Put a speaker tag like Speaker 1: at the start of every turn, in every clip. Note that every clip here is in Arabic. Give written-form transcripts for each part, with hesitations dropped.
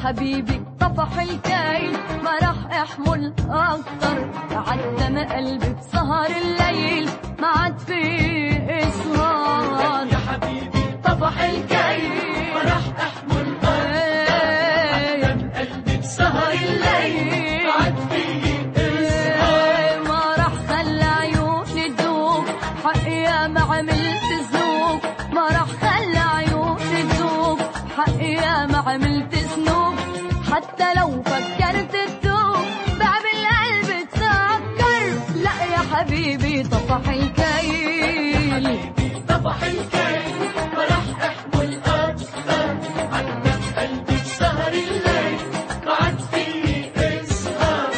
Speaker 1: حبيبي طفح الكيل ما راح احمل اكتر. عدم قلبي بسهر الليل ما عاد في اسهر.
Speaker 2: يا حبيبي طفح الكيل ما راح احمل اكتر. عدم قلبي بسهر الليل ما عاد في اسهر.
Speaker 1: ما راح خلى عيوني تذوب حقي ما عملت ذنوب. ما راح خلى عيوني تذوب حقي ما عملت ذنوب. حتى لو فكرت تدوب باب القلب تسكر. لا يا حبيبي طفح الكيل.
Speaker 2: طفح الكيل ما راح احمل اكتر. عدم قلبي بسهر الليل ما عاد في اسهر.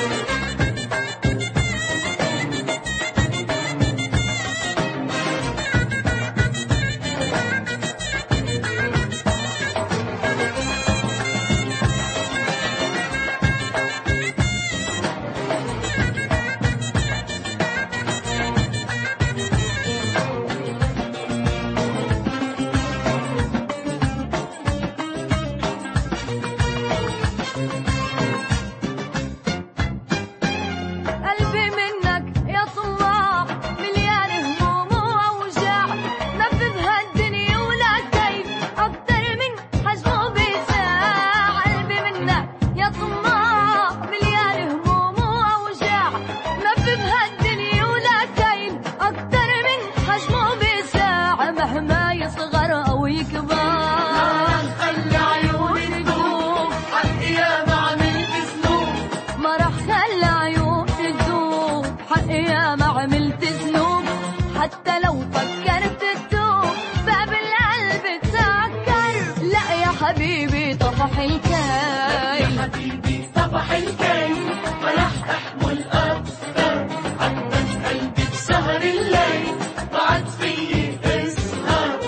Speaker 1: قلبي منك يا طماع مليان هموم واوجاع. ما في بهالدنيا ولا كيف اكتر من حجمه بيساع. قلبي منك يا طماع مليان هموم واوجاع. ما في بهالدنيا ولا كيف اكتر من حجمه بيساع. مهما يصغر او يكبر
Speaker 2: خلي عيوني تدوب حقي ما عملت ذنوب.
Speaker 1: ما راح خلى عيوني تذوب حقي ما عملت ذنوب. حتى لو فكرت تدوب باب القلب تسكر. لا يا حبيبي طفح الكيل.
Speaker 2: يا حبيبي طفح الكيل ما راح احمل اكتر. عدم قلبي بسهر الليل ما عاد في اسهر.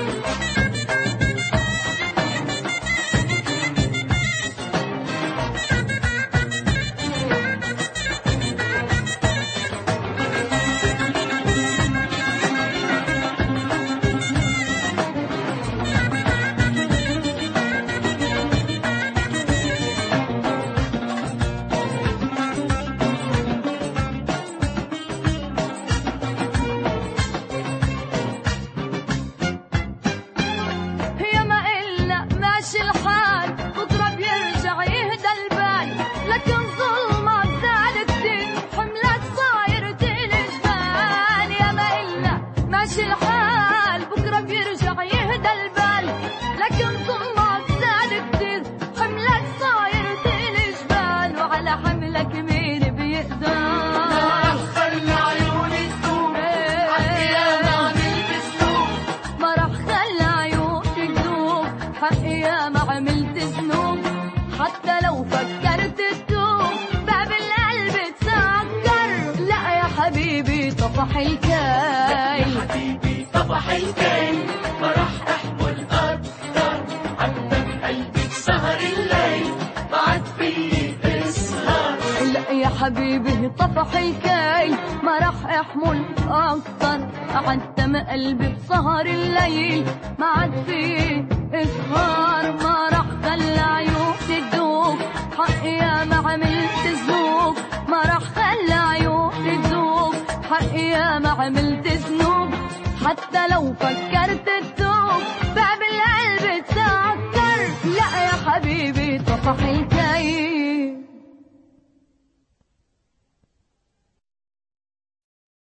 Speaker 1: يا ما إلنا ماشي الحال بكرة بيرجع يهدى البال. لكن ظلمك زاد كتير حملك صاير تقل جبال. يا ما إلنا ماشي الحال بكرة بيرجع يهدى البال. لكن ظلمك زاد كتير حملك صاير تقل جبال. وعلى حملك مين بيقدر؟
Speaker 2: خلي عيوني تدوب حقي ما عملت ذنوب.
Speaker 1: ما راح خلى عيوني تذوب حقي ما عملت ذنوب. حتى لو فكرت تدوب باب القلب تسكر. لا يا حبيبي طفح الكيل.
Speaker 2: حبيبي طفح الكيل ما راح احمل اكتر. عدم قلبي بسهر الليل ما عاد في اسهر.
Speaker 1: لا يا حبيبي طفح الكيل ما راح احمل اكتر. عدم قلبي بسهر الليل ما عاد في اسهر. ما راح خلى عيوني تذوب حقي ما عملت ذنوب. ما راح خلى عيوني تذوب حقي ما عملت ذنوب. حتى لو فكرت تدوب